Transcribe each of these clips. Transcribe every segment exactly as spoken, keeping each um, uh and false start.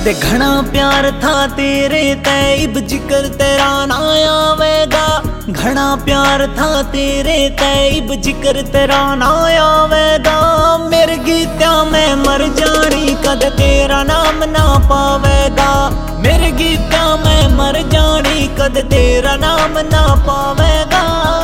कद घना प्यार था तेरे तैब जिक्र तेरा ना आवेगा। घना प्यार था तेरे तैब जिक्र तेरा ना आवेगा। मेरे गीत्या में मर जानी कद तेरा नाम ना पावेगा। मेरे गीत्या में मर जानी कद तेरा नाम ना पावेगा।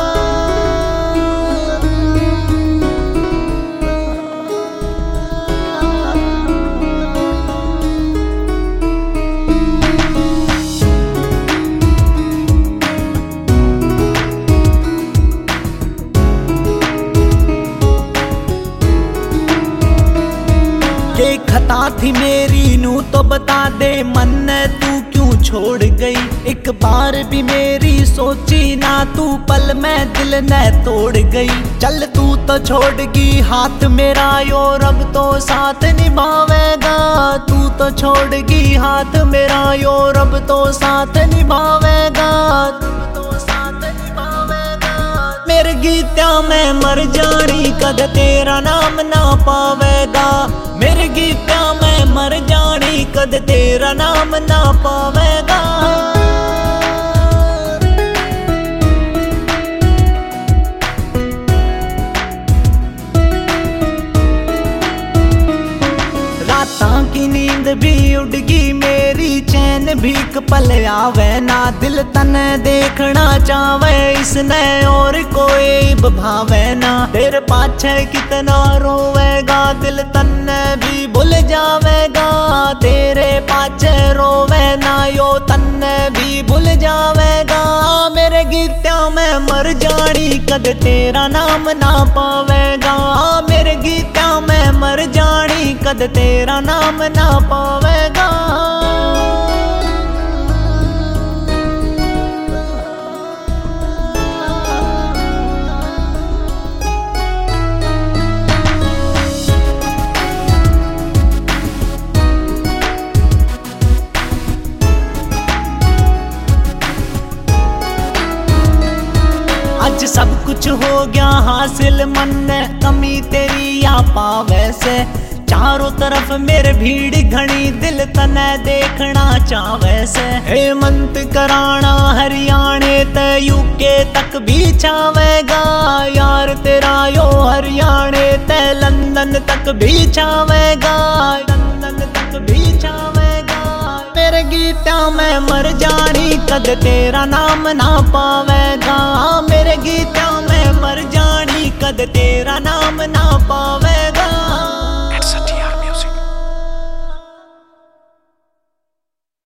ये खता थी मेरी नू तो बता दे मन ने तू क्यों छोड़ गई। एक बार भी मेरी सोची ना तू पल में दिल ने तोड़ गई। चल तू तो छोड़गी हाथ मेरा यो रब तो साथ निभावेगा। तू तो छोड़गी हाथ मेरा यो रब तो साथ निभावेगा। मेरे गीत्या में मर जानी कद तेरा नाम ना पावेगा। मेरे गीत्या में मर जानी कद तेरा नाम ना पावेगा। रातां की नींद भी उड़गी मेरी चैन भी पल आवे ना। दिल तने देखना चावे इसने और कोई भावे ना। तेरे पाछे कितना रोवेगा दिल तन्ने भी भूल जावेगा। तेरे पाछे रोवे ना यो तन्ने भी भूल जावेगा। मेरे गीत्या में मर जानी कद तेरा नाम ना पावेगा। मेरे गीत्या में मर जानी कद तेरा नाम ना पावेगा। आज सब कुछ हो गया हासिल मन ने कमी तेरी या पावे से। चारों तरफ मेरे भीड़ घनी दिल तने देखना चावे से। हेमंत कराना हरियाणे ते यूके तक भी चावेगा। यार तेरा यो हरियाणे ते लंदन तक भी चावेगा। लंदन तक भी चावेगा। मेरे गीत्या में मर जानी कद तेरा नाम ना पावेगा। मेरे गीत्या में मर जानी कद तेरा नाम ना